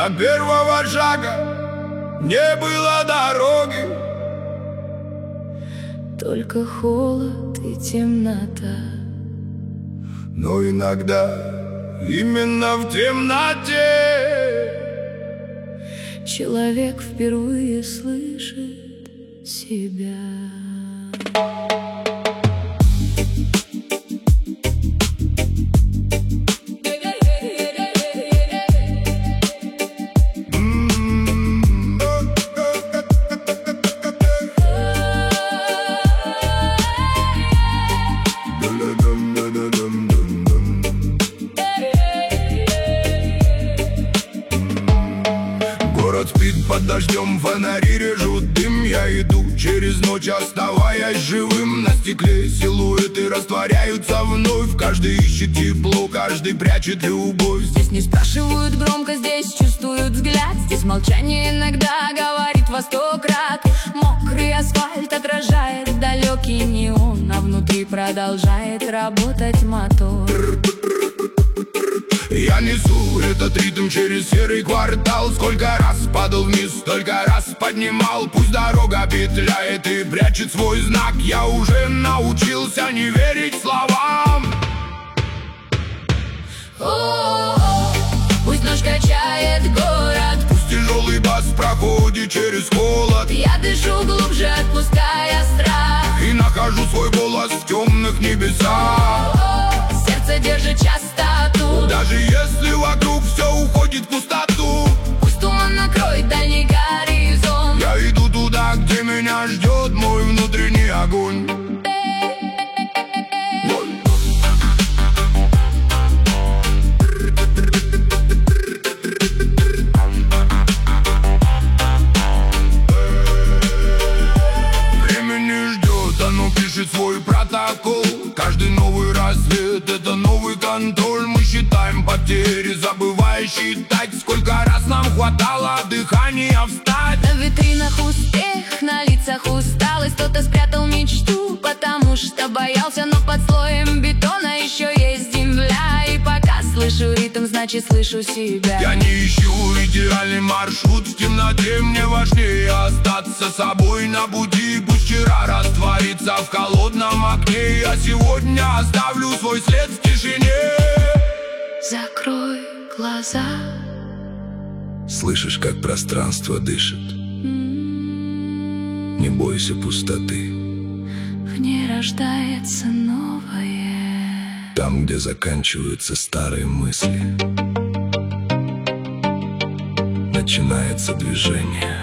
До первого шага не было дороги, только холод и темнота. но иногда именно в темноте человек впервые слышит себя. Город спит под дождем, фонари режут дым. Я иду через ночь, оставаясь живым. На стекле силуэты растворяются вновь. Каждый ищет тепло, каждый прячет любовь. Здесь не спрашивают громко, здесь чувствуют взгляд. Здесь молчание иногда говорит во 100 крат. Мокрый асфальт отражает далекий неон, а внутри продолжает работать мотор. Я несу этот ритм через серый квартал. Сколько раз падал вниз, столько раз поднимал. Пусть дорога петляет и прячет свой знак, я уже научился не верить словам. О-о-о, пусть ночь качает город, пусть тяжелый бас проходит через холод. я дышу глубже, отпуская страх, и нахожу свой голос в темных небесах. О-о-о, сердце держит частоту, даже если вокруг все уходит в пустоту. пусть туман накроет дальний горизонт, я иду туда, где меня ждет мой внутренний огонь. Пишет свой протокол. Каждый новый рассвет — это новый контроль. Мы считаем потери, забывая считать, сколько раз нам хватало дыхания встать. на витринах успех, на лицах усталость. Кто-то спрятал мечту, потому что боялся, но под слоем бетона еще есть земля. И пока слышу ритм, значит слышу себя. Я не ищу идеальный маршрут, в темноте мне важнее остаться собой на пути. Пусть вчера растворится в холодном окне, я сегодня оставлю свой след в тишине. Закрой глаза, слышишь, как пространство дышит? Не бойся пустоты, в ней рождается новое. там, где заканчиваются старые мысли, начинается движение.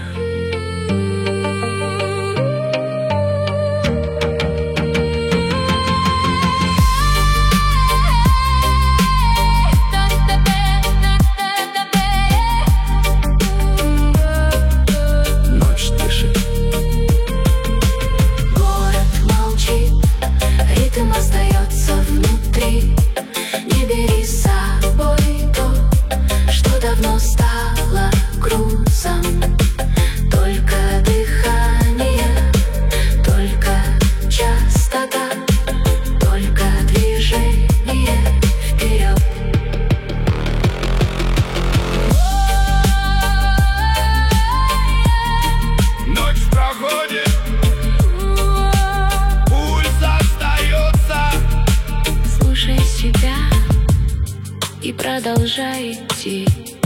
Остается внутри. Не бери с собой то, что давно стало грузом. Только дыхание, только частота, только движение вперед. Ночь проходит, слушай себя и продолжай идти.